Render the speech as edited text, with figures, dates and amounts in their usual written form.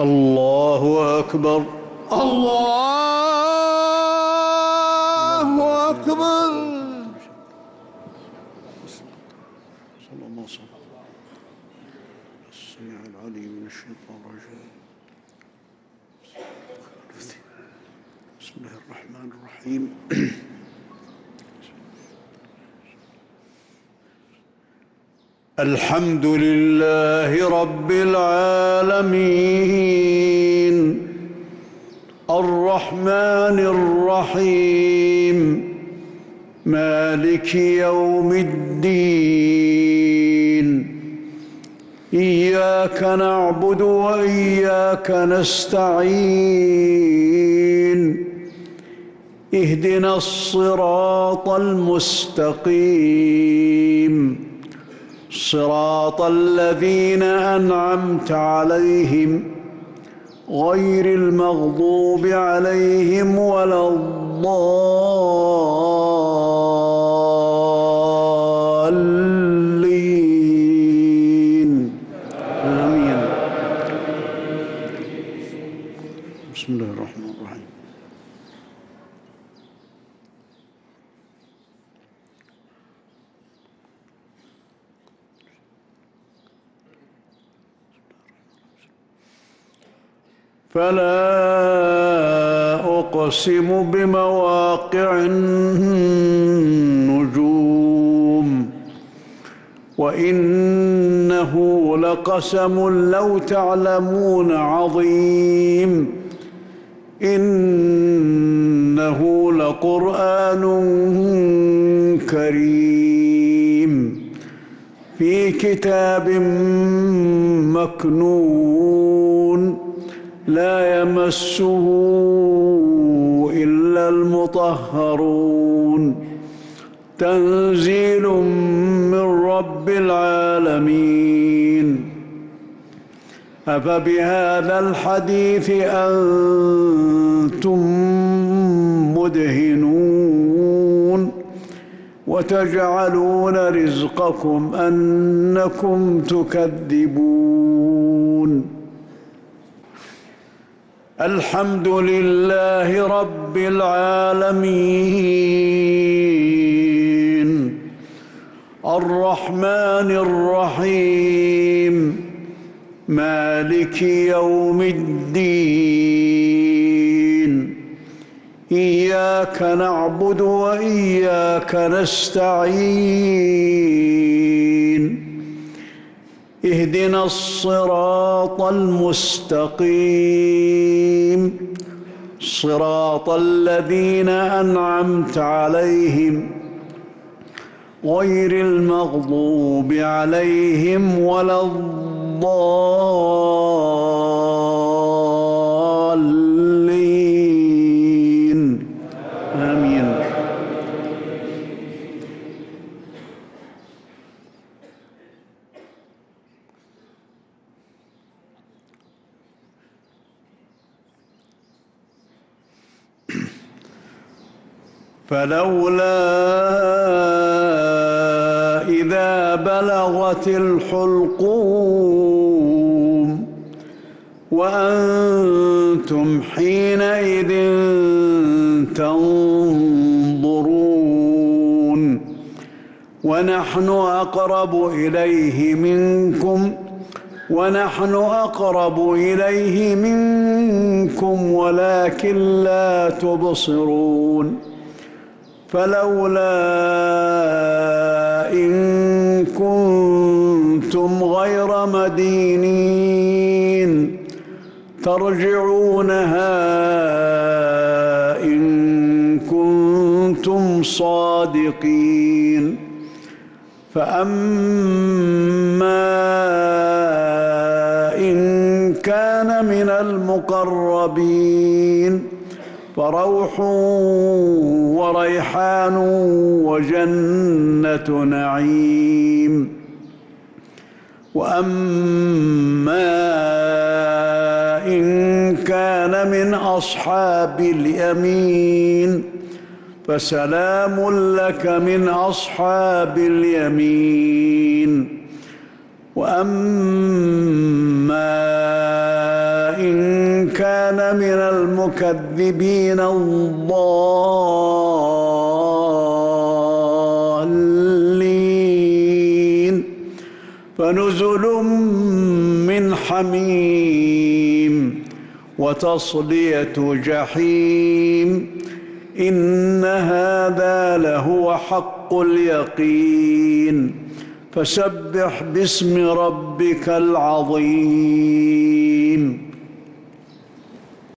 الله أكبر. الله أكبر. صلى الله عليه وسلم. السميع العليم من الشيطان الرجيم. بسم الله الرحمن الرحيم. الحمد لله رب العالمين الرحمن الرحيم مالك يوم الدين إياك نعبد وإياك نستعين اهدنا الصراط المستقيم صراط الذين أنعمت عليهم غير المغضوب عليهم ولا الضالين آمين. بسم الله الرحمن الرحيم. فلا أقسم بمواقع النجوم وإنه لقسم لو تعلمون عظيم إنه لقرآن كريم في كتاب مكنون لا يمسه إلا المطهرون تنزيل من رب العالمين. أفبهذا الحديث أنتم مدهنون وتجعلون رزقكم أنكم تكذبون. الحمد لله رب العالمين الرحمن الرحيم مالك يوم الدين إياك نعبد وإياك نستعين اهدنا الصراط المستقيم صراط الذين أنعمت عليهم غير المغضوب عليهم ولا الضالين آمين. فلولا إذا بلغت الحلقوم وأنتم حينئذ تنظرون ونحن أقرب إليه منكم ولكن لا تبصرون. فلولا إن كنتم غير مدينين ترجعونها إن كنتم صادقين. فأما إن كان من المقربين فروح وريحان وجنة نعيم. وأما إن كان من أصحاب اليمين فسلام لك من أصحاب اليمين. وأما إن المكذبين الضالين فنزل من حميم وتصلية جحيم إن هذا لهو حق اليقين فسبح باسم ربك العظيم